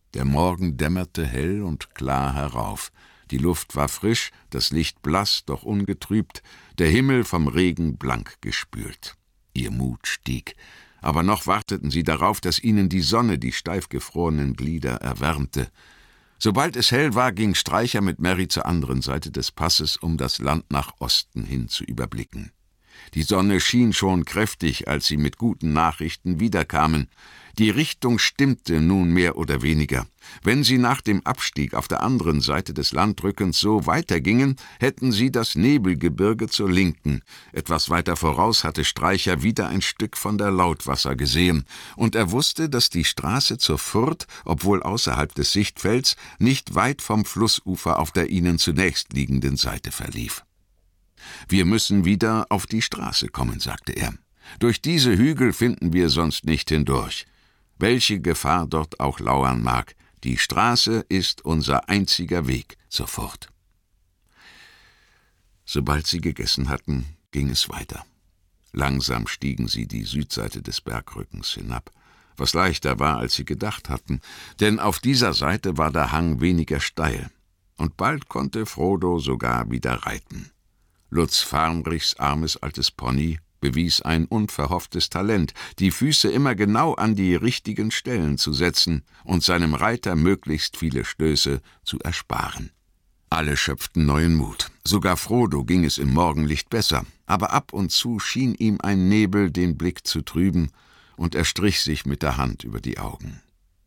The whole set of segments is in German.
Der Morgen dämmerte hell und klar herauf. Die Luft war frisch, das Licht blass, doch ungetrübt, der Himmel vom Regen blank gespült. Ihr Mut stieg. Aber noch warteten sie darauf, dass ihnen die Sonne die steif gefrorenen Glieder erwärmte. Sobald es hell war, ging Streicher mit Mary zur anderen Seite des Passes, um das Land nach Osten hin zu überblicken. Die Sonne schien schon kräftig, als sie mit guten Nachrichten wiederkamen. Die Richtung stimmte nun mehr oder weniger. Wenn sie nach dem Abstieg auf der anderen Seite des Landrückens so weitergingen, hätten sie das Nebelgebirge zur Linken. Etwas weiter voraus hatte Streicher wieder ein Stück von der Lautwasser gesehen, und er wusste, dass die Straße zur Furt, obwohl außerhalb des Sichtfelds, nicht weit vom Flussufer auf der ihnen zunächst liegenden Seite verlief. »Wir müssen wieder auf die Straße kommen«, sagte er. »Durch diese Hügel finden wir sonst nicht hindurch. Welche Gefahr dort auch lauern mag, die Straße ist unser einziger Weg zur Furt.« Sobald sie gegessen hatten, ging es weiter. Langsam stiegen sie die Südseite des Bergrückens hinab, was leichter war, als sie gedacht hatten, denn auf dieser Seite war der Hang weniger steil, und bald konnte Frodo sogar wieder reiten. Lutz Farnrichs armes altes Pony bewies ein unverhofftes Talent, die Füße immer genau an die richtigen Stellen zu setzen und seinem Reiter möglichst viele Stöße zu ersparen. Alle schöpften neuen Mut. Sogar Frodo ging es im Morgenlicht besser, aber ab und zu schien ihm ein Nebel den Blick zu trüben, und er strich sich mit der Hand über die Augen.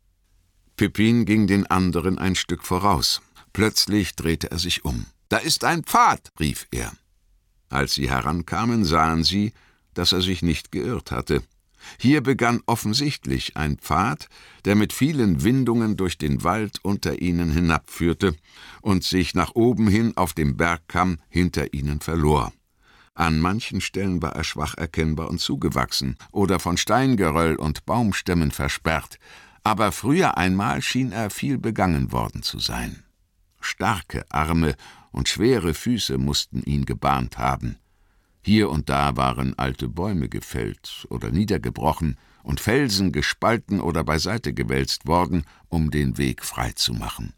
Pippin ging den anderen ein Stück voraus. Plötzlich drehte er sich um. »Da ist ein Pfad«, rief er. Als sie herankamen, sahen sie, dass er sich nicht geirrt hatte. Hier begann offensichtlich ein Pfad, der mit vielen Windungen durch den Wald unter ihnen hinabführte und sich nach oben hin auf dem Bergkamm hinter ihnen verlor. An manchen Stellen war er schwach erkennbar und zugewachsen oder von Steingeröll und Baumstämmen versperrt, aber früher einmal schien er viel begangen worden zu sein. Starke Arme und schwere Füße mussten ihn gebahnt haben. Hier und da waren alte Bäume gefällt oder niedergebrochen und Felsen gespalten oder beiseite gewälzt worden, um den Weg frei zu machen.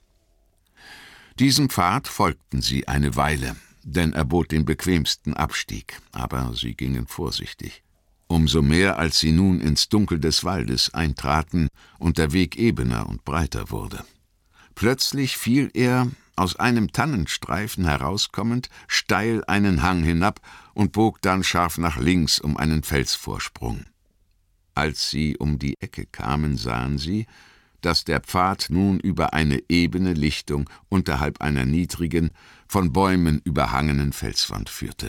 Diesem Pfad folgten sie eine Weile, denn er bot den bequemsten Abstieg, aber sie gingen vorsichtig. Umso mehr, als sie nun ins Dunkel des Waldes eintraten und der Weg ebener und breiter wurde. Plötzlich fiel er, aus einem Tannenstreifen herauskommend, steil einen Hang hinab und bog dann scharf nach links um einen Felsvorsprung. Als sie um die Ecke kamen, sahen sie, dass der Pfad nun über eine ebene Lichtung unterhalb einer niedrigen, von Bäumen überhangenen Felswand führte.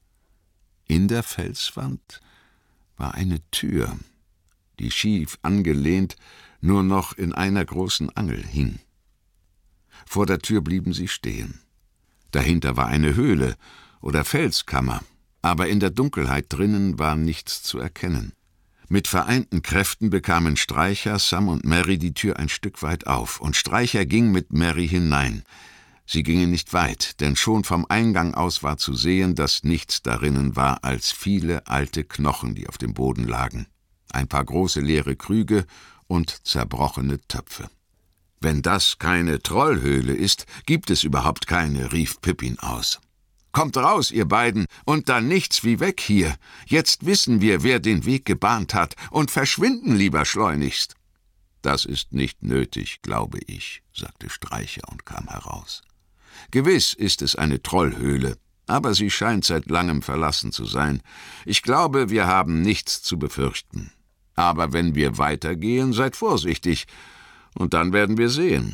In der Felswand war eine Tür, die schief angelehnt nur noch in einer großen Angel hing. Vor der Tür blieben sie stehen. Dahinter war eine Höhle oder Felskammer, aber in der Dunkelheit drinnen war nichts zu erkennen. Mit vereinten Kräften bekamen Streicher, Sam und Mary die Tür ein Stück weit auf, und Streicher ging mit Mary hinein. Sie gingen nicht weit, denn schon vom Eingang aus war zu sehen, dass nichts darinnen war als viele alte Knochen, die auf dem Boden lagen, ein paar große leere Krüge und zerbrochene Töpfe. »Wenn das keine Trollhöhle ist, gibt es überhaupt keine«, rief Pippin aus. »Kommt raus, ihr beiden, und dann nichts wie weg hier. Jetzt wissen wir, wer den Weg gebahnt hat, und verschwinden lieber schleunigst.« »Das ist nicht nötig, glaube ich«, sagte Streicher und kam heraus. »Gewiss ist es eine Trollhöhle, aber sie scheint seit langem verlassen zu sein. Ich glaube, wir haben nichts zu befürchten. Aber wenn wir weitergehen, seid vorsichtig, und dann werden wir sehen.«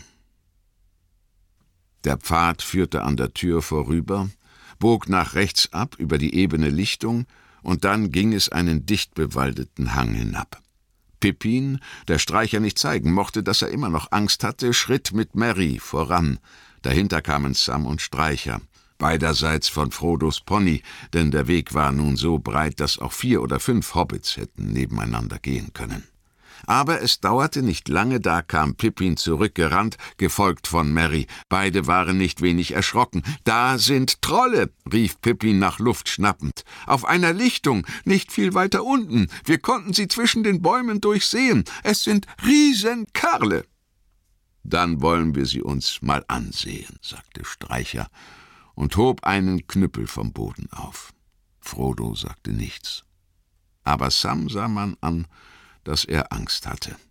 Der Pfad führte an der Tür vorüber, bog nach rechts ab über die ebene Lichtung, und dann ging es einen dicht bewaldeten Hang hinab. Pippin, der Streicher nicht zeigen mochte, dass er immer noch Angst hatte, schritt mit Mary voran. Dahinter kamen Sam und Streicher, beiderseits von Frodos Pony, denn der Weg war nun so breit, dass auch 4 oder 5 Hobbits hätten nebeneinander gehen können. Aber es dauerte nicht lange, da kam Pippin zurückgerannt, gefolgt von Mary. Beide waren nicht wenig erschrocken. »Da sind Trolle«, rief Pippin nach Luft schnappend. »Auf einer Lichtung, nicht viel weiter unten. Wir konnten sie zwischen den Bäumen durchsehen. Es sind Riesenkerle.« »Dann wollen wir sie uns mal ansehen«, sagte Streicher und hob einen Knüppel vom Boden auf. Frodo sagte nichts. Aber Sam sah man an, dass er Angst hatte.